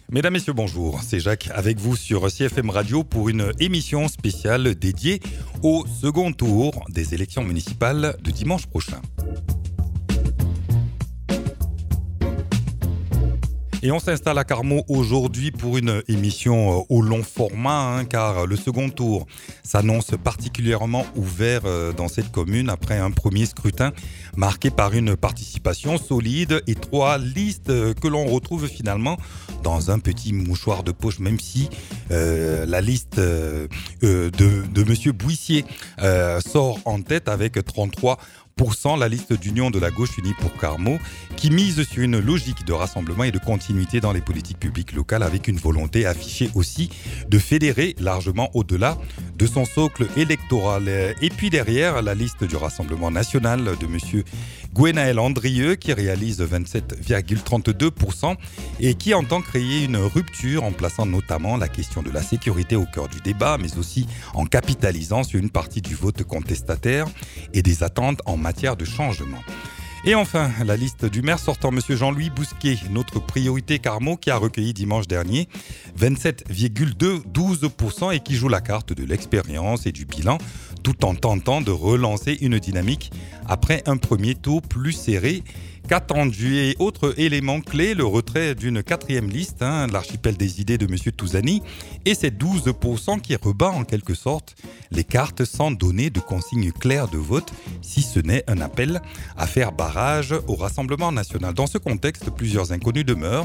Mesdames, Messieurs, bonjour. C'est Jacques avec vous sur CFM Radio pour une émission spéciale dédiée au second tour des élections municipales de dimanche prochain. Et on s'installe à Carmaux aujourd'hui pour une émission au long format, car le second tour s'annonce particulièrement ouvert dans cette commune après un premier scrutin marqué par une participation solide et 3 listes que l'on retrouve finalement dans un petit mouchoir de poche, même si la liste de Monsieur Bouissier sort en tête avec 33%. La liste d'Union de la gauche unie pour Carmaux, qui mise sur une logique de rassemblement et de continuité dans les politiques publiques locales avec une volonté affichée aussi de fédérer largement au-delà de son socle électoral. Et puis derrière, la liste du Rassemblement national de M. Gwenaël Andrieux qui réalise 27,32% et qui entend créer une rupture en plaçant notamment la question de la sécurité au cœur du débat, mais aussi en capitalisant sur une partie du vote contestataire et des attentes en matière de changement. Et enfin, la liste du maire sortant, M. Jean-Louis Bousquet, notre priorité Carmaux, qui a recueilli dimanche dernier 27,12% et qui joue la carte de l'expérience et du bilan, tout en tentant de relancer une dynamique après un premier tour plus serré qu'attendu. Et autre élément clé, le retrait d'une 4e liste, l'archipel des idées de M. Touzani, et ces 12% qui rebat en quelque sorte les cartes sans donner de consigne claire de vote, si ce n'est un appel à faire barrage au Rassemblement national. Dans ce contexte, plusieurs inconnus demeurent.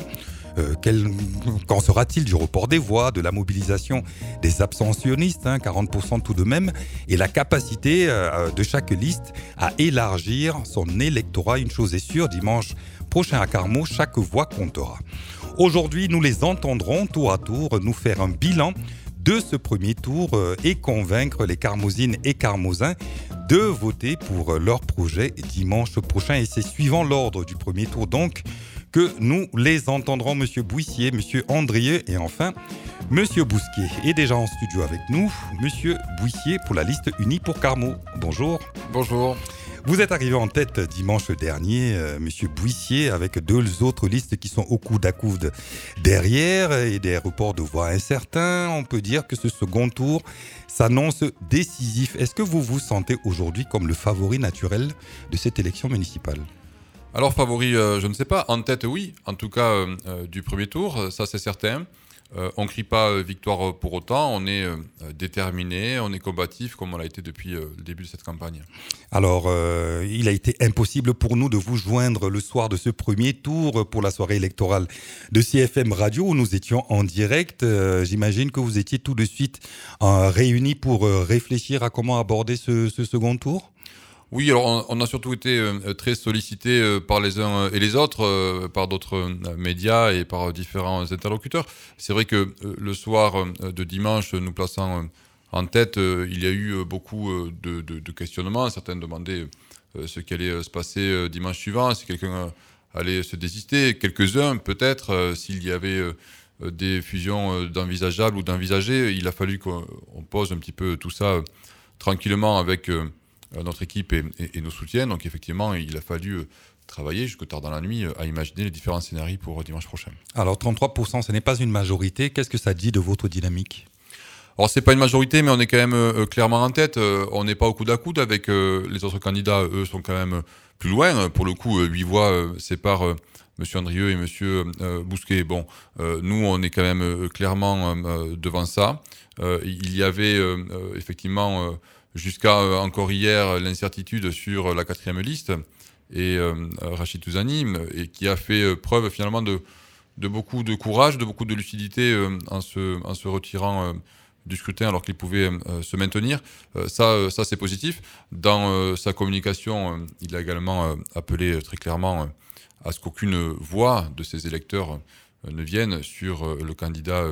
Qu'en sera-t-il du report des voix, de la mobilisation des abstentionnistes, 40% tout de même, et la capacité de chaque liste à élargir son électorat? Une chose est sûre, dimanche prochain à Carmaux, chaque voix comptera. Aujourd'hui, nous les entendrons tour à tour nous faire un bilan de ce premier tour et convaincre les Carmausines et Carmausins de voter pour leur projet dimanche prochain. Et c'est suivant l'ordre du premier tour donc que nous les entendrons, Monsieur Bouissier, Monsieur Andrieux et enfin Monsieur Bousquet. Et déjà en studio avec nous, Monsieur Bouissier pour la liste unie pour Carmaux. Bonjour. Bonjour. Vous êtes arrivé en tête dimanche dernier, Monsieur Bouissier, avec 2 autres listes qui sont au coude à coude derrière et des reports de voix incertains. On peut dire que ce second tour s'annonce décisif. Est-ce que vous vous sentez aujourd'hui comme le favori naturel de cette élection municipale ? Alors favori, je ne sais pas. En tête, oui. En tout cas, du premier tour, ça c'est certain. On ne crie pas victoire pour autant. On est déterminé, on est combatif comme on l'a été depuis le début de cette campagne. Alors, il a été impossible pour nous de vous joindre le soir de ce premier tour pour la soirée électorale de CFM Radio où nous étions en direct. J'imagine que vous étiez tout de suite réunis pour réfléchir à comment aborder ce second tour. Oui, alors on a surtout été très sollicités par les uns et les autres, par d'autres médias et par différents interlocuteurs. C'est vrai que le soir de dimanche, nous plaçant en tête, il y a eu beaucoup de questionnements. Certains demandaient ce qui allait se passer dimanche suivant, si quelqu'un allait se désister. Quelques-uns, peut-être, s'il y avait des fusions d'envisageables ou d'envisagées. Il a fallu qu'on pose un petit peu tout ça tranquillement avec notre équipe et nos soutiens. Donc effectivement, il a fallu travailler jusque tard dans la nuit à imaginer les différents scénarios pour dimanche prochain. Alors 33%, ce n'est pas une majorité. Qu'est-ce que ça dit de votre dynamique ? Alors c'est pas une majorité, mais on est quand même clairement en tête. On n'est pas au coude à coude avec les autres candidats. Eux sont quand même plus loin. Pour le coup, 8 voix séparent M. Andrieux et M. Bousquet. Bon, nous, on est quand même clairement devant ça. Il y avait effectivement... jusqu'à encore hier, l'incertitude sur la 4e liste et Rachid Touzani, et qui a fait preuve finalement de beaucoup de courage, de beaucoup de lucidité en se retirant du scrutin alors qu'il pouvait se maintenir. Ça c'est positif. Dans sa communication, il a également appelé très clairement à ce qu'aucune voix de ses électeurs ne vienne sur le candidat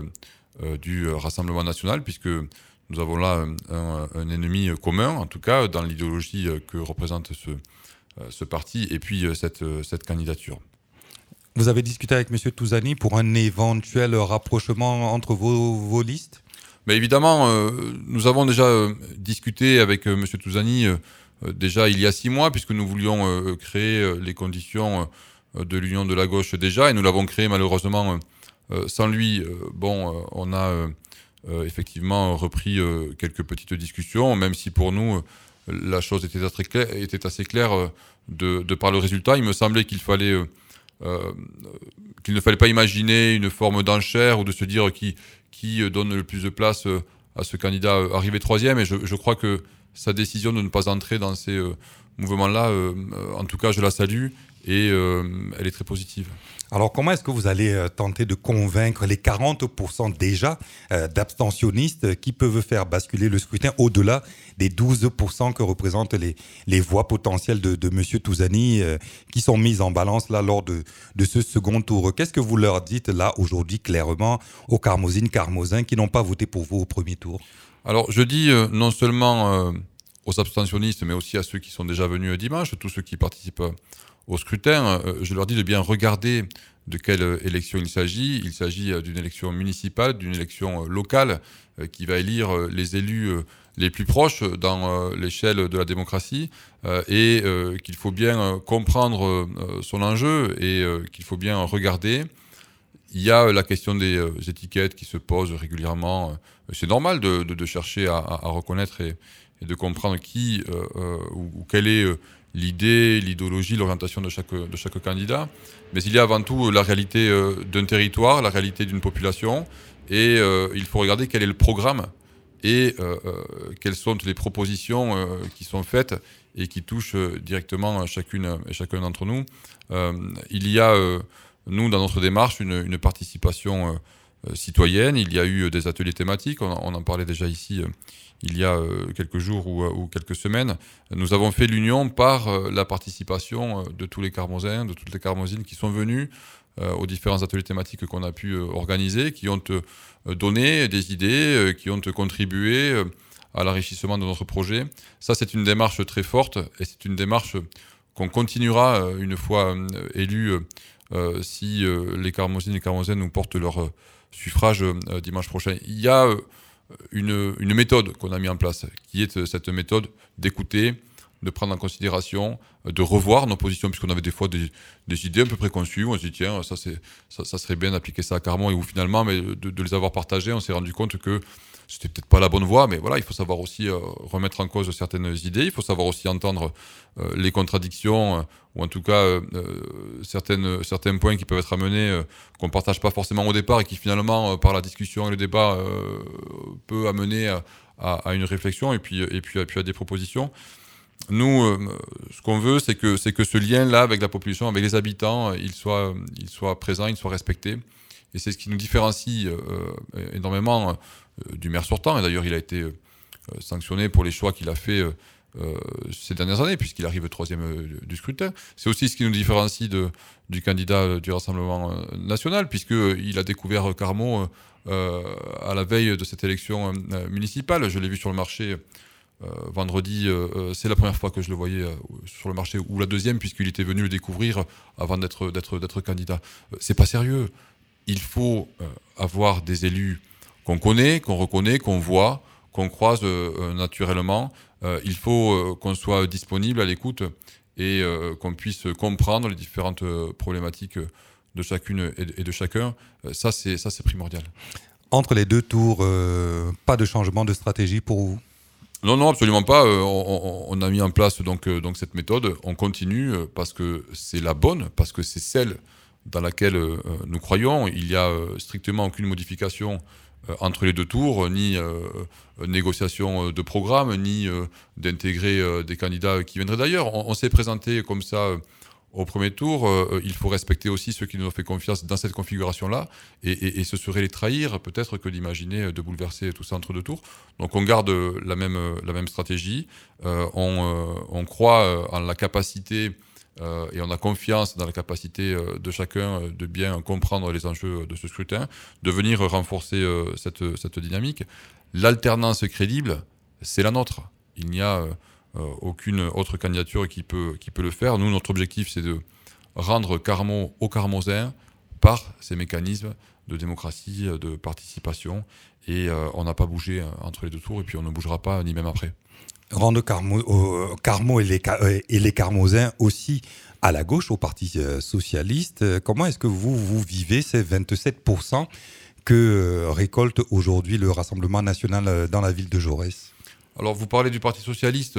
du Rassemblement national, puisque nous avons là un ennemi commun, en tout cas dans l'idéologie que représente ce parti et puis cette candidature. Vous avez discuté avec M. Touzani pour un éventuel rapprochement entre vos listes ? Mais évidemment, nous avons déjà discuté avec M. Touzani déjà il y a 6 mois, puisque nous voulions créer les conditions de l'union de la gauche déjà, et nous l'avons créé malheureusement Sans lui, on a effectivement repris quelques petites discussions, même si pour nous, la chose était assez claire de par le résultat. Il me semblait qu'il ne fallait pas imaginer une forme d'enchère ou de se dire qui donne le plus de place à ce candidat arrivé troisième. Et je crois que sa décision de ne pas entrer dans ces mouvements-là, en tout cas, je la salue et elle est très positive. Alors, comment est-ce que vous allez tenter de convaincre les 40% déjà d'abstentionnistes qui peuvent faire basculer le scrutin au-delà des 12% que représentent les voix potentielles de M. Touzani qui sont mises en balance là lors de ce second tour? Qu'est-ce que vous leur dites là aujourd'hui clairement aux Carmozins qui n'ont pas voté pour vous au premier tour? Alors, je dis non seulement aux abstentionnistes, mais aussi à ceux qui sont déjà venus dimanche, tous ceux qui participent au scrutin, je leur dis de bien regarder de quelle élection il s'agit. Il s'agit d'une élection municipale, d'une élection locale qui va élire les élus les plus proches dans l'échelle de la démocratie et qu'il faut bien comprendre son enjeu et qu'il faut bien regarder. Il y a la question des étiquettes qui se posent régulièrement. C'est normal de chercher à reconnaître et de comprendre qui ou quelle est l'idée, l'idéologie, l'orientation de chaque candidat. Mais il y a avant tout la réalité d'un territoire, la réalité d'une population. Et il faut regarder quel est le programme et quelles sont les propositions qui sont faites et qui touchent directement chacune et chacun d'entre nous. Il y a, nous, dans notre démarche, une participation citoyenne. Il y a eu des ateliers thématiques, on en parlait déjà ici il y a quelques jours ou quelques semaines. Nous avons fait l'union par la participation de tous les Carmozins, de toutes les Carmozines qui sont venus aux différents ateliers thématiques qu'on a pu organiser, qui ont donné des idées, qui ont contribué à l'enrichissement de notre projet. Ça, c'est une démarche très forte et c'est une démarche qu'on continuera une fois élus si les Carmozines et Carmozins nous portent leur suffrage dimanche prochain. Il y a une méthode qu'on a mis en place, qui est cette méthode d'écouter, de prendre en considération, de revoir nos positions, puisqu'on avait des fois des idées un peu préconçues, on se dit tiens, ça serait bien d'appliquer ça à Carmont, et où finalement, mais de les avoir partagées, on s'est rendu compte que c'était peut-être pas la bonne voie, mais voilà, il faut savoir aussi remettre en cause certaines idées, il faut savoir aussi entendre les contradictions, ou en tout cas certains points qui peuvent être amenés, qu'on ne partage pas forcément au départ, et qui finalement, par la discussion et le débat, peut amener à une réflexion, et puis à des propositions. Nous, ce qu'on veut, c'est que ce lien-là avec la population, avec les habitants, il soit présent, il soit respecté. Et c'est ce qui nous différencie énormément du maire sortant. Et d'ailleurs, il a été sanctionné pour les choix qu'il a fait ces dernières années, puisqu'il arrive troisième du scrutin. C'est aussi ce qui nous différencie du candidat du Rassemblement national, puisqu'il a découvert Carmont à la veille de cette élection municipale. Je l'ai vu sur le marché vendredi, c'est la première fois que je le voyais sur le marché, ou la deuxième, puisqu'il était venu le découvrir avant d'être candidat. C'est pas sérieux. Il faut avoir des élus qu'on connaît, qu'on reconnaît, qu'on voit, qu'on croise naturellement. Il faut qu'on soit disponible à l'écoute et qu'on puisse comprendre les différentes problématiques de chacune et de chacun. Ça, c'est primordial. Entre les deux tours, pas de changement de stratégie pour vous? Non, absolument pas. On a mis en place donc cette méthode. On continue parce que c'est la bonne, parce que c'est celle dans laquelle nous croyons. Il n'y a strictement aucune modification entre les deux tours, ni négociation de programme, ni d'intégrer des candidats qui viendraient d'ailleurs. On s'est présenté comme ça au premier tour. Il faut respecter aussi ceux qui nous ont fait confiance dans cette configuration-là, et ce serait les trahir peut-être que d'imaginer de bouleverser tout ça entre deux tours. Donc on garde la même stratégie. On croit en la capacité et on a confiance dans la capacité de chacun de bien comprendre les enjeux de ce scrutin, de venir renforcer cette dynamique. L'alternance crédible, c'est la nôtre. Il n'y a aucune autre candidature qui peut le faire. Nous, notre objectif, c'est de rendre Carmont aux Carmozins par ces mécanismes de démocratie, de participation. Et on n'a pas bougé entre les deux tours, et puis on ne bougera pas, ni même après. Carmo et les Carmozins aussi à la gauche, au Parti socialiste. Comment est-ce que vous vivez ces 27% que récolte aujourd'hui le Rassemblement national dans la ville de Jaurès? Alors, vous parlez du Parti socialiste.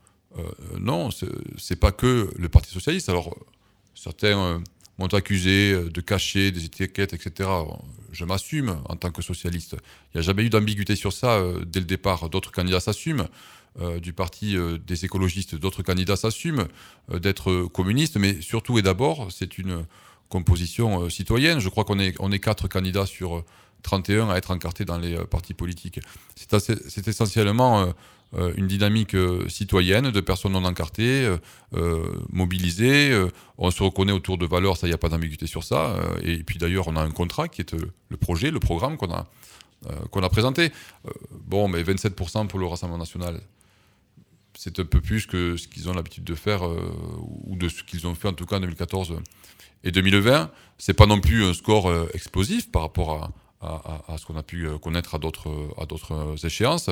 Non, c'est pas que le Parti socialiste. Alors, certains m'ont accusé de cacher des étiquettes, etc. Je m'assume en tant que socialiste. Il n'y a jamais eu d'ambiguïté sur ça dès le départ. D'autres candidats s'assument. Du parti des écologistes, d'autres candidats s'assument d'être communistes, mais surtout et d'abord, c'est une composition citoyenne. Je crois qu'on est 4 candidats sur 31 à être encartés dans les partis politiques. C'est essentiellement une dynamique citoyenne de personnes non encartées, mobilisées. On se reconnaît autour de valeurs, ça, il n'y a pas d'ambiguïté sur ça. Et puis d'ailleurs, on a un contrat qui est le projet, le programme qu'on a présenté. Mais 27% pour le Rassemblement national, c'est un peu plus que ce qu'ils ont l'habitude de faire, ou de ce qu'ils ont fait en tout cas en 2014 et 2020. C'est pas non plus un score explosif par rapport à ce qu'on a pu connaître à d'autres échéances.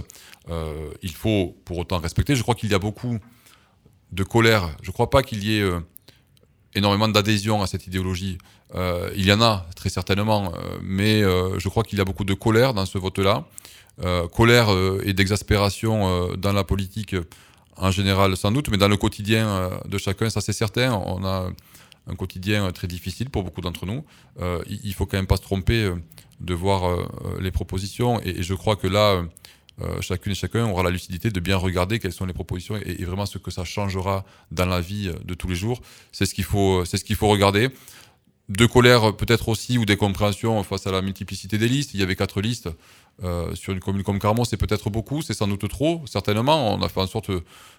Il faut pour autant respecter. Je crois qu'il y a beaucoup de colère. Je ne crois pas qu'il y ait énormément d'adhésion à cette idéologie. Il y en a très certainement, mais je crois qu'il y a beaucoup de colère dans ce vote-là. Colère et d'exaspération dans la politique en général sans doute, mais dans le quotidien de chacun, ça c'est certain. On a un quotidien très difficile pour beaucoup d'entre nous. Il faut quand même pas se tromper de voir les propositions, et je crois que là, chacune et chacun aura la lucidité de bien regarder quelles sont les propositions et vraiment ce que ça changera dans la vie de tous les jours. C'est ce qu'il faut regarder. De colère peut-être aussi, ou des compréhensions face à la multiplicité des listes. Il y avait 4 listes sur une commune comme Carmont, c'est peut-être beaucoup, c'est sans doute trop, certainement. On a fait en sorte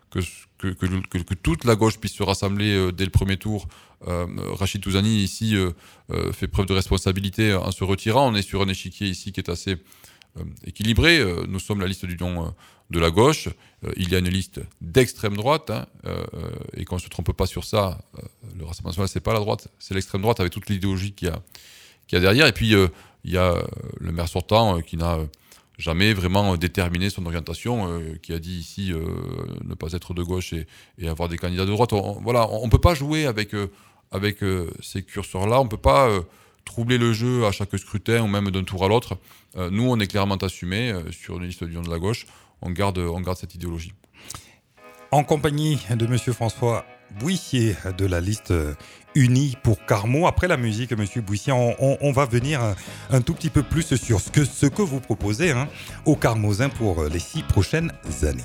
que toute la gauche puisse se rassembler dès le premier tour. Rachid Touzani ici fait preuve de responsabilité en se retirant. On est sur un échiquier ici qui est assez équilibré. Nous sommes la liste d'union de la gauche. Il y a une liste d'extrême droite, et qu'on ne se trompe pas sur ça. Le Rassemblement national, c'est pas la droite, c'est l'extrême droite avec toute l'idéologie qu'il y a derrière. Et puis il y a le maire sortant qui n'a jamais vraiment déterminé son orientation, qui a dit ici ne pas être de gauche et avoir des candidats de droite. On peut pas jouer avec ces curseurs-là. On peut pas troubler le jeu à chaque scrutin ou même d'un tour à l'autre. Nous, on est clairement assumés sur une liste d'union de la gauche. On garde cette idéologie. En compagnie de M. François Bouissier de la liste Unie pour Carmont. Après la musique, M. Bouissier, on va venir un tout petit peu plus sur ce que vous proposez aux Carmozins pour les 6 prochaines années.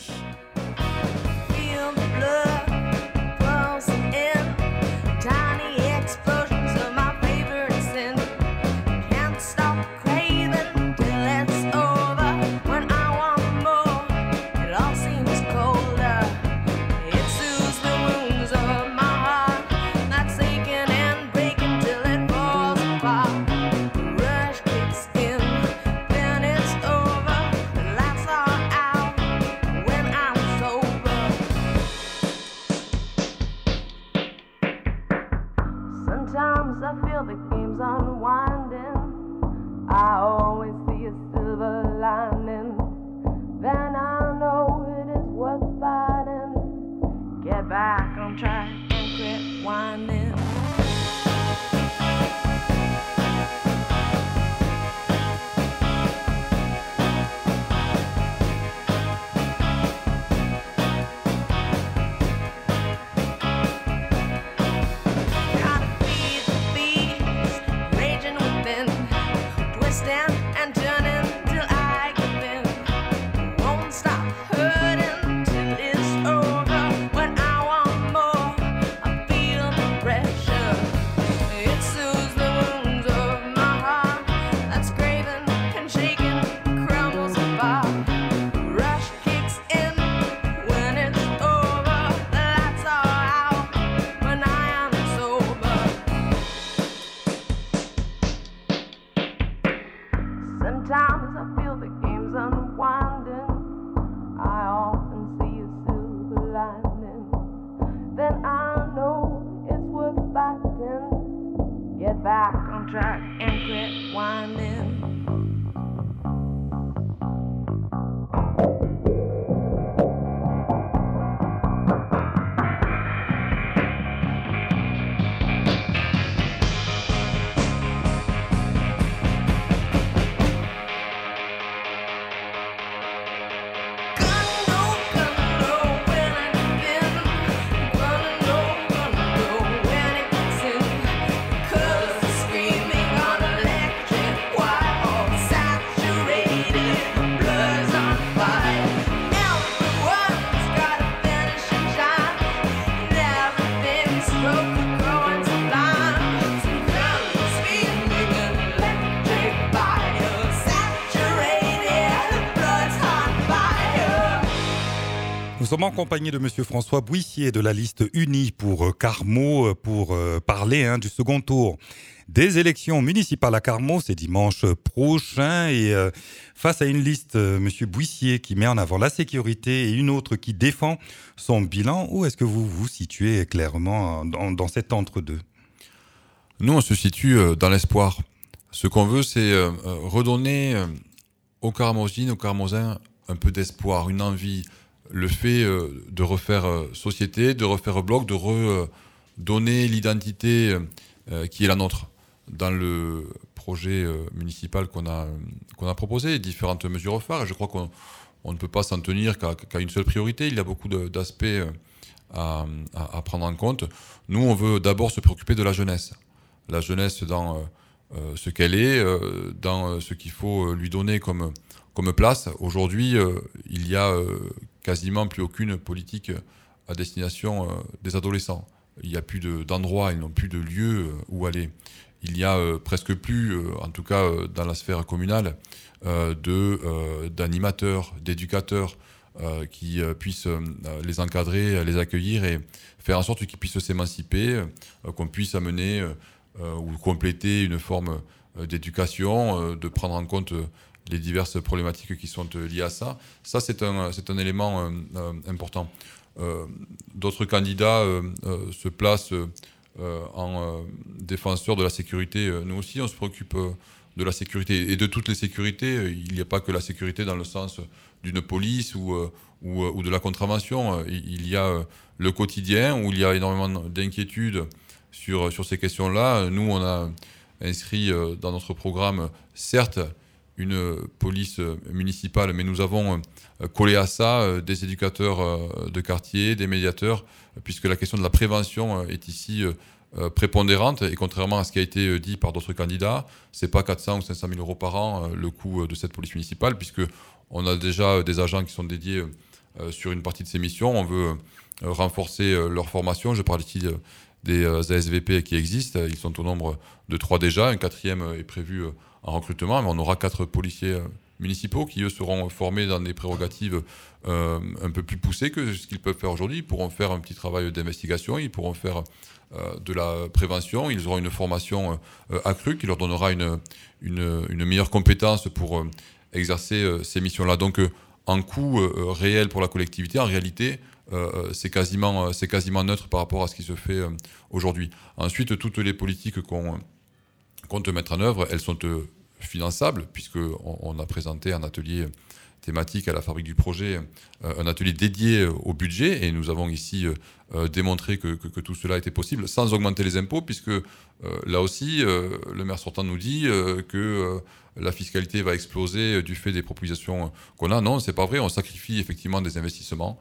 When I Nous sommes en compagnie de Monsieur François Buissier de la liste unie pour Carmaux pour parler du second tour des élections municipales à Carmaux. C'est dimanche prochain et face à une liste, Monsieur Buissier, qui met en avant la sécurité et une autre qui défend son bilan, où est-ce que vous vous situez clairement dans cet entre-deux? Nous, on se situe dans l'espoir. Ce qu'on veut, c'est redonner aux Carmausines, aux Carmausin, un peu d'espoir, une envie. Le fait de refaire société, de refaire bloc, de redonner l'identité qui est la nôtre dans le projet municipal qu'on a proposé, différentes mesures phares. Et je crois qu'on ne peut pas s'en tenir qu'à une seule priorité. Il y a beaucoup d'aspects à prendre en compte. Nous, on veut d'abord se préoccuper de la jeunesse. La jeunesse dans ce qu'elle est, dans ce qu'il faut lui donner comme place. Aujourd'hui, il y a quasiment plus aucune politique à destination des adolescents. Il n'y a plus d'endroits, ils n'ont plus de lieux où aller. Il n'y a presque plus, en tout cas dans la sphère communale, d'animateurs, d'éducateurs qui puissent les encadrer, les accueillir et faire en sorte qu'ils puissent s'émanciper, qu'on puisse amener ou compléter une forme d'éducation, de prendre en compte les diverses problématiques qui sont liées à ça. Ça, c'est un élément important. D'autres candidats se placent en défenseurs de la sécurité. Nous aussi, on se préoccupe de la sécurité et de toutes les sécurités. Il n'y a pas que la sécurité dans le sens d'une police ou de la contravention. Il y a le quotidien où il y a énormément d'inquiétudes sur ces questions-là. Nous, on a inscrit dans notre programme, certes, une police municipale, mais nous avons collé à ça des éducateurs de quartier, des médiateurs, puisque la question de la prévention est ici prépondérante, et contrairement à ce qui a été dit par d'autres candidats, c'est pas 400 ou 500 000 euros par an le coût de cette police municipale, puisque on a déjà des agents qui sont dédiés sur une partie de ces missions. On veut renforcer leur formation. Je parle ici des ASVP qui existent. Ils sont au nombre de 3 déjà. Un 4e est prévu en recrutement, mais on aura 4 policiers municipaux qui, eux, seront formés dans des prérogatives un peu plus poussées que ce qu'ils peuvent faire aujourd'hui. Ils pourront faire un petit travail d'investigation, ils pourront faire de la prévention, ils auront une formation accrue qui leur donnera une meilleure compétence pour exercer ces missions-là. Donc, en coût réel pour la collectivité, en réalité, c'est quasiment neutre par rapport à ce qui se fait aujourd'hui. Ensuite, toutes les politiques qu'on compte mettre en œuvre, elles sont finançables, puisqu'on a présenté un atelier thématique à la Fabrique du Projet, un atelier dédié au budget, et nous avons ici démontré que tout cela était possible sans augmenter les impôts, puisque là aussi, le maire sortant nous dit que la fiscalité va exploser du fait des propositions qu'on a. Non, c'est pas vrai, on sacrifie effectivement des investissements,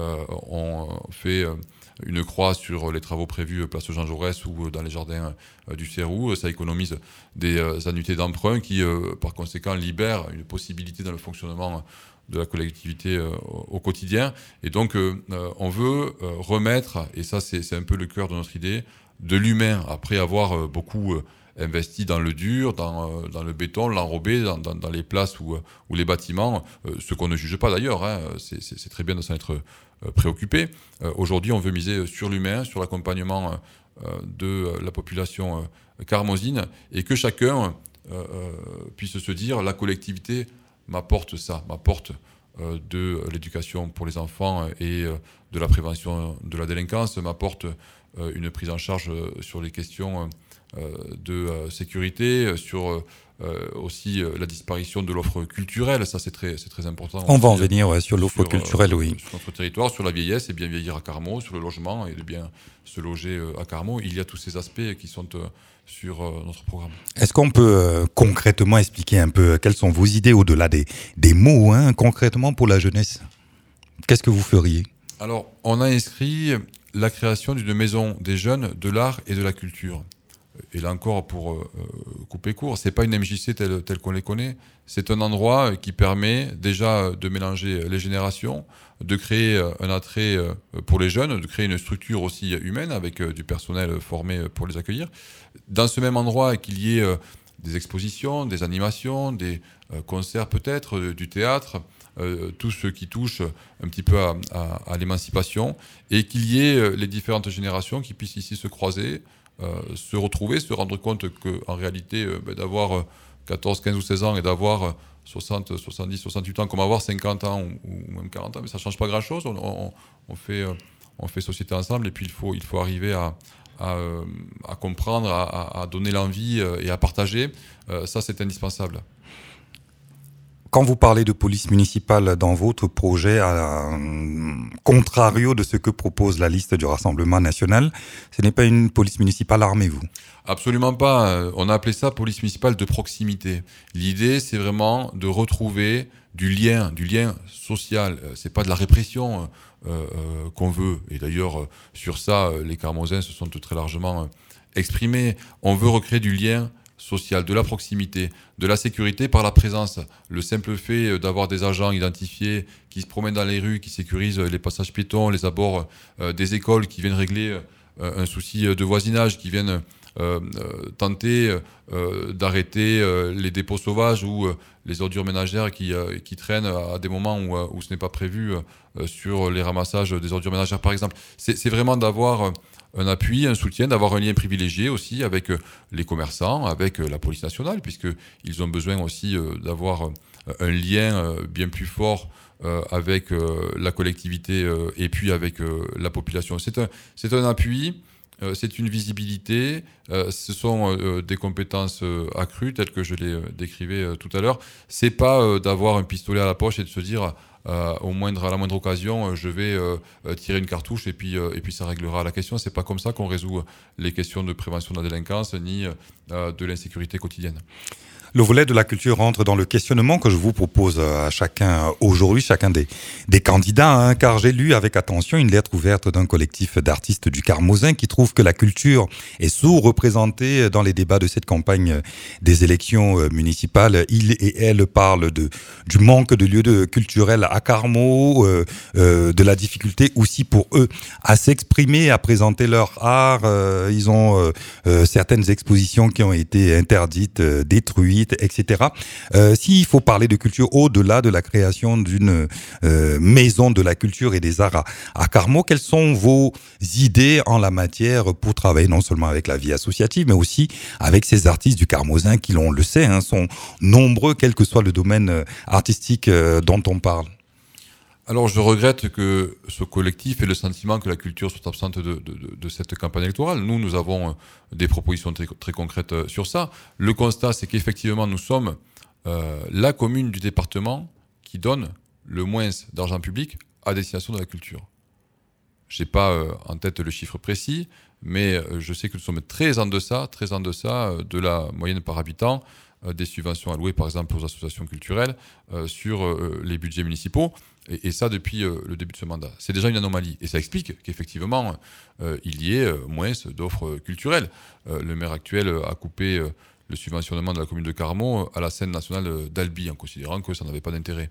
on fait une croix sur les travaux prévus place Jean Jaurès ou dans les jardins du Cérou. Ça économise des annuités d'emprunt qui, par conséquent, libèrent une possibilité dans le fonctionnement de la collectivité au quotidien. Et donc, on veut remettre, et ça c'est un peu le cœur de notre idée, de l'humain, après avoir beaucoup investi dans le dur, dans le béton, l'enrobé, dans les places ou les bâtiments, ce qu'on ne juge pas d'ailleurs, c'est très bien de s'en être préoccupé. Aujourd'hui, on veut miser sur l'humain, sur l'accompagnement de la population carmausine, et que chacun puisse se dire, la collectivité m'apporte ça, m'apporte de l'éducation pour les enfants et de la prévention de la délinquance, m'apporte une prise en charge sur les questions de sécurité, sur aussi la disparition de l'offre culturelle. Ça, c'est très important. On va en venir sur l'offre culturelle, oui. Sur notre territoire, sur la vieillesse, et bien vieillir à Carmaux, sur le logement, et de bien se loger à Carmaux. Il y a tous ces aspects qui sont sur notre programme. Est-ce qu'on peut concrètement expliquer un peu quelles sont vos idées au-delà des mots, concrètement pour la jeunesse? Qu'est-ce que vous feriez? Alors, on a inscrit la création d'une maison des jeunes, de l'art et de la culture. Et là encore, pour couper court, c'est pas une MJC telle qu'on les connaît. C'est un endroit qui permet déjà de mélanger les générations, de créer un attrait pour les jeunes, de créer une structure aussi humaine avec du personnel formé pour les accueillir. Dans ce même endroit, qu'il y ait des expositions, des animations, des concerts peut-être, du théâtre, tout ce qui touche un petit peu à l'émancipation, et qu'il y ait les différentes générations qui puissent ici se croiser, se retrouver, se rendre compte qu'en réalité, d'avoir 14, 15 ou 16 ans et d'avoir 60, 70, 68 ans, comme avoir 50 ans ou même 40 ans, mais ça ne change pas grand-chose. On fait société ensemble, et puis il faut arriver à comprendre, à donner l'envie et à partager. Ça, c'est indispensable. Quand vous parlez de police municipale dans votre projet, contrario de ce que propose la liste du Rassemblement national, ce n'est pas une police municipale armée, vous? Absolument pas. On a appelé ça police municipale de proximité. L'idée, c'est vraiment de retrouver du lien social. C'est pas de la répression qu'on veut. Et d'ailleurs, sur ça, les Carmozins se sont très largement exprimés. On veut recréer du lien social, de la proximité, de la sécurité par la présence. Le simple fait d'avoir des agents identifiés qui se promènent dans les rues, qui sécurisent les passages piétons, les abords des écoles, qui viennent régler un souci de voisinage, qui viennent tenter d'arrêter les dépôts sauvages ou les ordures ménagères qui traînent à des moments où ce n'est pas prévu sur les ramassages des ordures ménagères, par exemple. C'est vraiment d'avoir un appui, un soutien, d'avoir un lien privilégié aussi avec les commerçants, avec la police nationale, puisqu'ils ont besoin aussi d'avoir un lien bien plus fort avec la collectivité et puis avec la population. C'est un appui, c'est une visibilité, ce sont des compétences accrues, telles que je les décrivais tout à l'heure. C'est pas d'avoir un pistolet à la poche et de se dire à la moindre occasion, je vais tirer une cartouche et puis ça réglera la question. C'est pas comme ça qu'on résout les questions de prévention de la délinquance ni de l'insécurité quotidienne. Le volet de la culture rentre dans le questionnement que je vous propose à chacun aujourd'hui, chacun des candidats, car j'ai lu avec attention une lettre ouverte d'un collectif d'artistes du Carmozin qui trouve que la culture est sous-représentée dans les débats de cette campagne des élections municipales. Ils et elles parlent du manque de lieux culturels à Carmaux, de la difficulté aussi pour eux à s'exprimer, à présenter leur art. Ils ont certaines expositions qui ont été interdites, détruites, etc. S'il faut parler de culture au-delà de la création d'une maison de la culture et des arts à Carmaux, quelles sont vos idées en la matière pour travailler non seulement avec la vie associative, mais aussi avec ces artistes du Carmozin qui, on le sait, sont nombreux, quel que soit le domaine artistique dont on parle? Alors, je regrette que ce collectif ait le sentiment que la culture soit absente de cette campagne électorale. Nous avons des propositions très, très concrètes sur ça. Le constat, c'est qu'effectivement, nous sommes la commune du département qui donne le moins d'argent public à destination de la culture. Je n'ai pas en tête le chiffre précis, mais je sais que nous sommes très en deçà de la moyenne par habitant des subventions allouées, par exemple, aux associations culturelles sur les budgets municipaux. Et ça depuis le début de ce mandat. C'est déjà une anomalie. Et ça explique qu'effectivement, il y ait moins d'offres culturelles. Le maire actuel a coupé le subventionnement de la commune de Carmaux à la scène nationale d'Albi, en considérant que ça n'avait pas d'intérêt.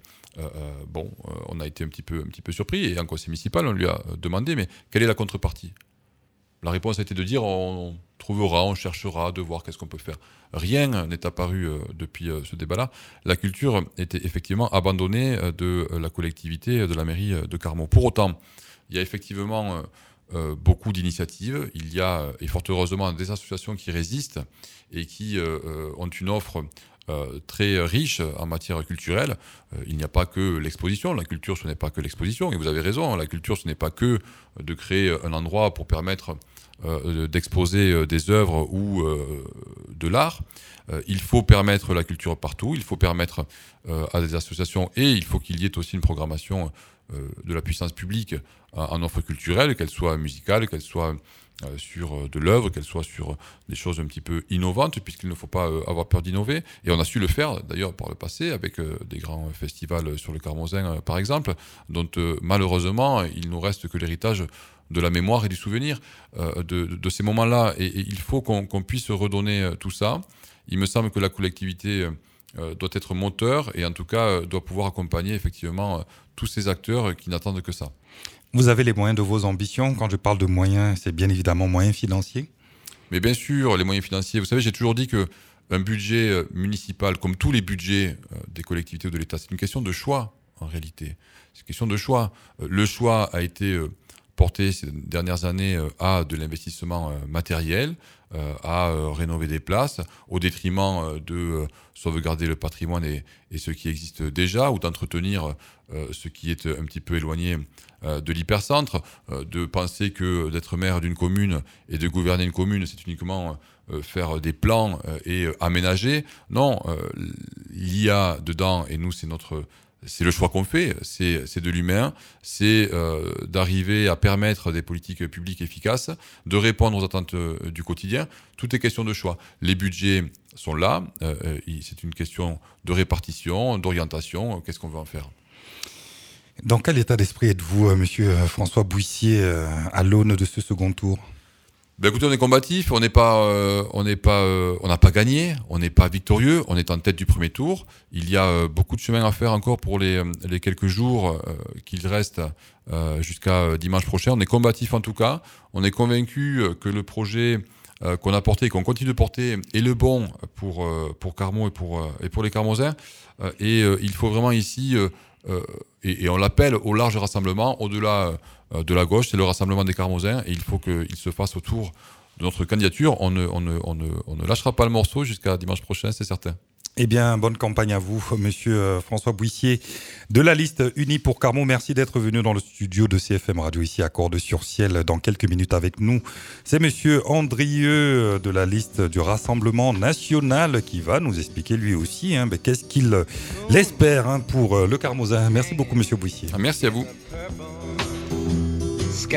On a été un petit peu surpris. Et en conseil municipal, on lui a demandé, mais quelle est la contrepartie ? La réponse a été de dire on trouvera, on cherchera, de voir qu'est-ce qu'on peut faire. Rien n'est apparu depuis ce débat-là. La culture était effectivement abandonnée de la collectivité, de la mairie de Carmaux. Pour autant, il y a effectivement beaucoup d'initiatives. Il y a, et fort heureusement, des associations qui résistent et qui ont une offre très riche en matière culturelle. Il n'y a pas que l'exposition. La culture, ce n'est pas que l'exposition. Et vous avez raison, la culture, ce n'est pas que de créer un endroit pour permettre d'exposer des œuvres ou de l'art. Il faut permettre la culture partout. Il faut permettre à des associations, et il faut qu'il y ait aussi une programmation de la puissance publique en offre culturelle, qu'elle soit musicale, qu'elle soit sur de l'œuvre, qu'elle soit sur des choses un petit peu innovantes, puisqu'il ne faut pas avoir peur d'innover. Et on a su le faire, d'ailleurs, par le passé, avec des grands festivals sur le Carmozin, par exemple, dont malheureusement, il nous reste que l'héritage de la mémoire et du souvenir de ces moments-là. Et il faut qu'on puisse redonner tout ça. Il me semble que la collectivité doit être moteur et en tout cas doit pouvoir accompagner effectivement tous ces acteurs qui n'attendent que ça. Vous avez les moyens de vos ambitions. Quand je parle de moyens, c'est bien évidemment moyens financiers. Mais bien sûr, les moyens financiers. Vous savez, j'ai toujours dit qu'un budget municipal, comme tous les budgets des collectivités ou de l'État, c'est une question de choix. en réalité. C'est une question de choix. Le choix a été porté ces dernières années à de l'investissement matériel, à rénover des places, au détriment de sauvegarder le patrimoine et ce qui existe déjà, ou d'entretenir ce qui est un petit peu éloigné de l'hypercentre, de penser que d'être maire d'une commune et de gouverner une commune, c'est uniquement faire des plans et aménager. Non, il y a dedans, et nous c'est le choix qu'on fait, c'est de l'humain, c'est d'arriver à permettre des politiques publiques efficaces, de répondre aux attentes du quotidien. Tout est question de choix. Les budgets sont là, c'est une question de répartition, d'orientation, qu'est-ce qu'on veut en faire ? Dans quel état d'esprit êtes-vous, monsieur François Boissier, à l'aune de ce second tour ? Ben écoutez, on est combatif, on n'a pas gagné, on n'est pas victorieux, on est en tête du premier tour. Il y a beaucoup de chemin à faire encore pour les quelques jours qu'il reste jusqu'à dimanche prochain. On est combatif en tout cas. On est convaincu que le projet qu'on a porté et qu'on continue de porter est le bon pour Carmaux et pour les Carmauzains. Et il faut vraiment ici, et on l'appelle au large rassemblement, au-delà de la gauche, c'est le rassemblement des Carmauzains, et il faut qu'il se fasse autour de notre candidature. On ne lâchera pas le morceau jusqu'à dimanche prochain, c'est certain. Eh bien, bonne campagne à vous, monsieur François Boissier, de la liste Unis pour Carmaux. Merci d'être venu dans le studio de CFM Radio ici à Cordes-sur-Ciel. Dans quelques minutes avec nous, c'est monsieur Andrieux de la liste du Rassemblement National qui va nous expliquer lui aussi qu'est-ce qu'il espère pour le Carmauzain. Merci beaucoup, monsieur Boissier. Merci à vous. Sky.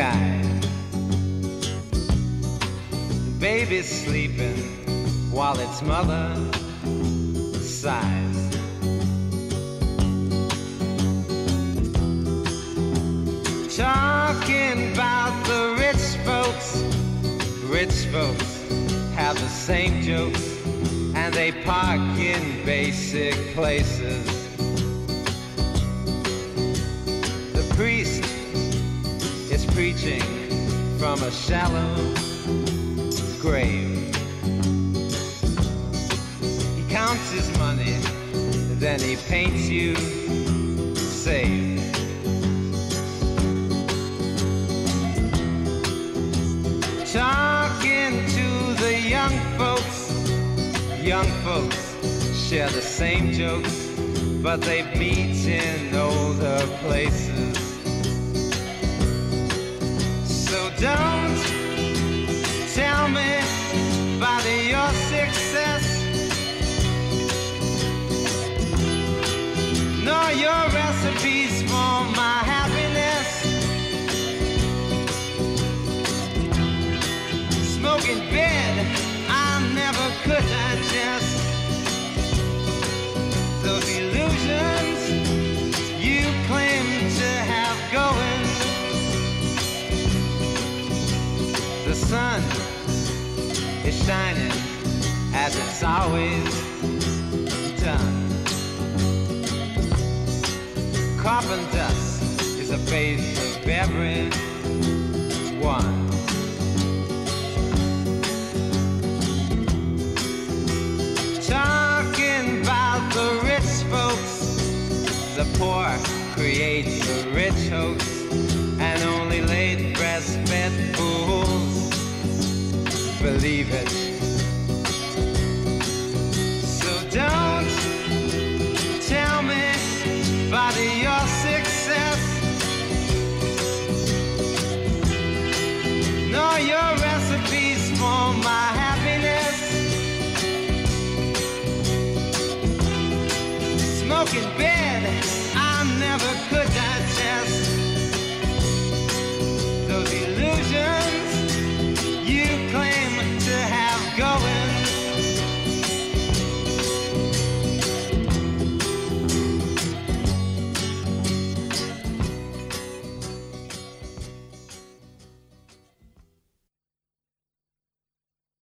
The baby's sleeping while its mother sighs. Talking about the rich folks have the same jokes, and they park in basic places. The priest is preaching from a shallow grave. He counts his money, then he paints you safe. Talking to the young folks share the same jokes, but they meet in older places. So don't tell me about your success, nor your recipes for my happiness. Smoking bed, I never could digest. Those illusions you claim to have going. The sun is shining as it's always done. Carbon dust is a face of everyone. Talking about the rich folks, the poor create the rich hoax, and only late breastfed fools believe it. So don't tell me about your success, nor your recipes for my happiness. Smoking bed,